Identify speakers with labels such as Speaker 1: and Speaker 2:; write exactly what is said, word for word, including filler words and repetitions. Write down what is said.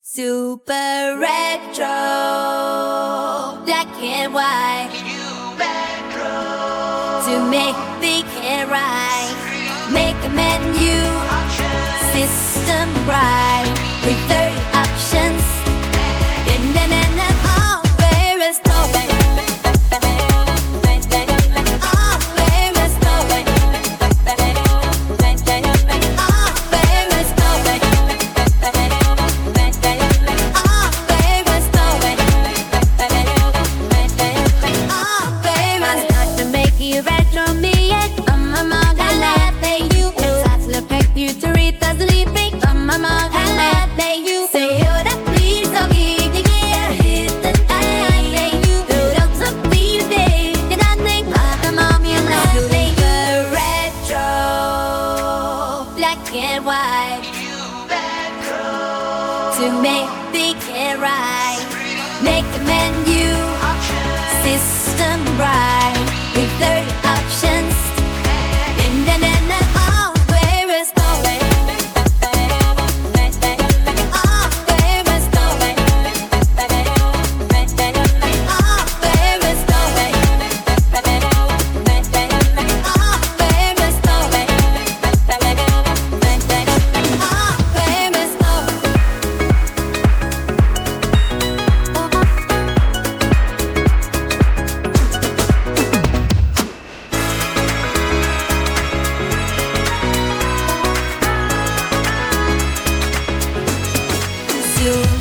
Speaker 1: Super retro, black and white, to make think and right, make a menu, system right, with thirty options, and then and then all there is no way. And white, to make think and right, make the menu, system right, with thirty options, and then and then all there is no way. All there is no way. All there is no way. All there is no way. You